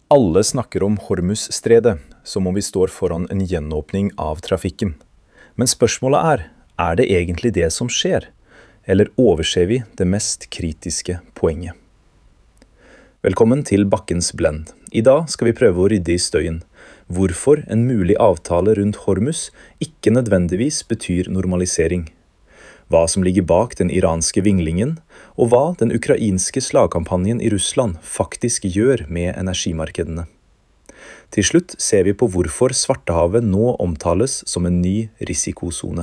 Alle snakker om Hormuzstredet, som om vi står foran en gjenåpning av trafikken. Men spørsmålet er det egentlig det som skjer? Eller overser vi det mest kritiske poenget? Velkommen til Bakkens Blend. I dag skal vi prøve å rydde i støyen. Hvorfor en mulig avtale rundt Hormuz ikke nødvendigvis betyr normalisering. Hva som ligger bak den iranske vinglingen, og hva den ukrainske slagkampanjen i Russland faktisk gjør med energimarkedene. Til slutt ser vi på hvorfor Svartehavet nå omtales som en ny risikosone.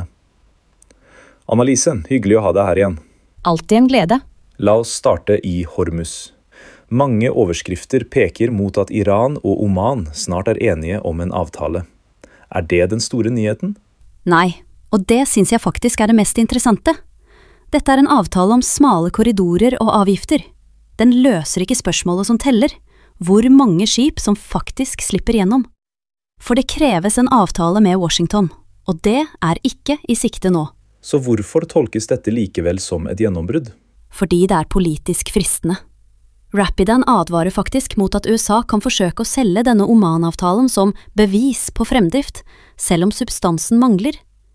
Annalise, hyggelig å ha deg her igjen. Alltid en glede. La oss starte i Hormuz. Mange overskrifter peker mot at Iran og Oman snart er enige om en avtale. Er det den store nyheten? Nei, og det synes jeg faktisk er det mest interessante. Dette er en avtale om smale korridorer og avgifter. Den løser ikke spørsmålet som teller, hvor mange skip som faktisk slipper gjennom. For det kreves en avtale med Washington, og det er ikke i sikte nå. Så hvorfor tolkes dette likevel som et gjennombrudd? Fordi det er politisk fristende. Rapidan advarer faktisk mot at USA kan forsøke å selge denne Oman-avtalen som bevis på fremdrift, selv om substansen mangler.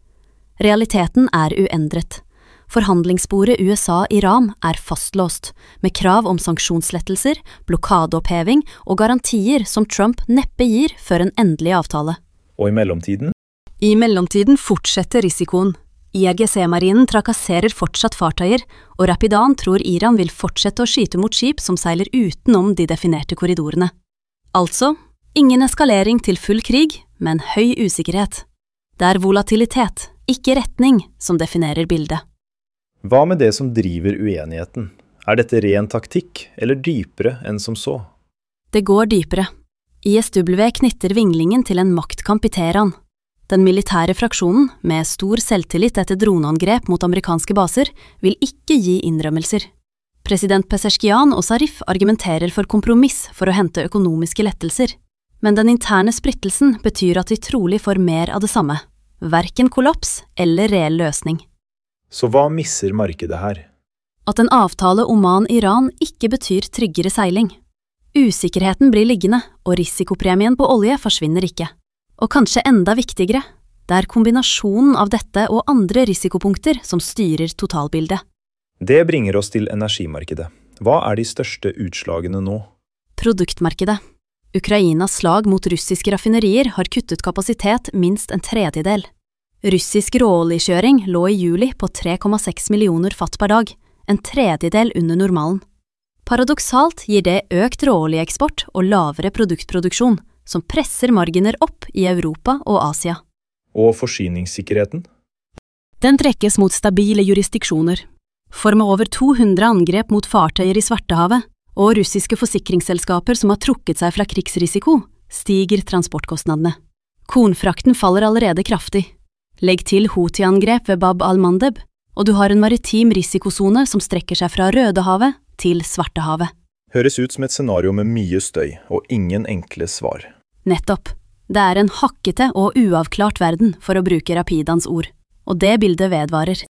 Realiteten er uendret. Forhandlingsbordet USA-Iran er fastlåst, med krav om sanksjonslettelser, blokadeoppheving og garantier som Trump neppe gir før en endelig avtale. Og i mellomtiden? I mellomtiden fortsetter risikoen. IRGC-marinen trakasserer fortsatt fartøyer, og Rapidan tror Iran vil fortsette å skyte mot skip som seiler utenom de definerte korridorene. Altså, ingen eskalering til full krig, men høy usikkerhet. Det er volatilitet, ikke retning, som definerer bildet. Hva med det som driver uenigheten? Er dette ren taktikk, eller dypere enn som så? Det går dypere. ISW knytter vinglingen til en maktkamp i Teheran. Den militære fraksjonen, med stor selvtillit etter droneangrep mot amerikanske baser, vil ikke gi innrømmelser. President Pezeshkian og Zarif argumenterer for kompromiss for å hente økonomiske lettelser. Men den interne splittelsen betyr at vi trolig får mer av det samme. Hverken kollaps eller reell løsning. Så hva misser markedet her? At en avtale Oman-Iran ikke betyr tryggere seiling. Usikkerheten blir liggende, og risikopremien på olje forsvinner ikke. Og kanskje enda viktigere, det er kombinasjonen av dette og andre risikopunkter som styrer totalbildet. Det bringer oss til energimarkedet. Hva er de største utslagene nå? Produktmarkedet. Ukrainas slag mot russiske raffinerier har kuttet kapasitet minst en tredjedel. Russisk råoljekjøring lå i juli på 3,6 millioner fat per dag, en tredjedel under normalen. Paradoksalt gir det økt råoljeeksport og lavere produktproduksjon, som presser marginer opp i Europa og Asia. Og forsyningssikkerheten? Den trekkes mot stabile jurisdiksjoner. For med over 200 angrep mot fartøyer i Svartehavet, og russiske forsikringsselskaper som har trukket seg fra krigsrisiko, stiger transportkostnadene. Kornfrakten faller allerede kraftig. Legg til Houthi-angrep ved Bab al-Mandeb, og du har en maritim risikosone som strekker seg fra Rødehavet til Svartehavet. Høres ut som et scenario med mye støy, og ingen enkle svar. Nettopp. Det er en hakkete og uavklart verden, for å bruke Rapidans ord. Og det bildet vedvarer.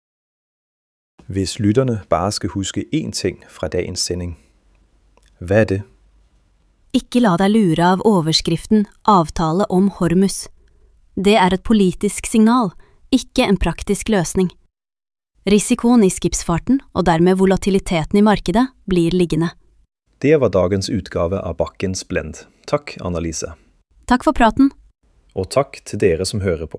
Hvis lytterne bare skal huske én ting fra dagens sending, hva er det? Ikke la deg lure av overskriften «Avtale om Hormuz». Det er et politisk signal, ikke en praktisk løsning. Risikoen i skipsfarten, og dermed volatiliteten i markedet, blir liggende. Det var dagens utgave av Bakkens Blend. Takk, Annalise. Takk for praten. Og takk til dere som hører på.